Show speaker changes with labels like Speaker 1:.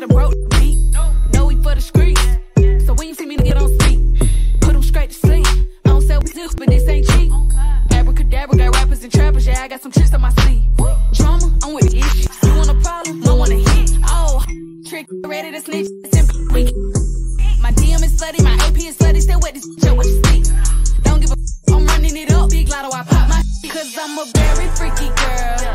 Speaker 1: a broke beat. Know we for the streets. So when you see me get on speak, put them straight to sleep. I don't sell this, but this ain't cheap. Abracadabra, got rappers and trappers, yeah, I got some tricks on my sleeve. Drama, I'm with the issues. You want a problem? I want a hit. Oh, trick, ready to snitch. My DM is slutty, my AP is slutty. Still with this shit, what you see? Don't give a I'm running it up, big lotto, I pop my shit. Cause I'm a very freaky girl.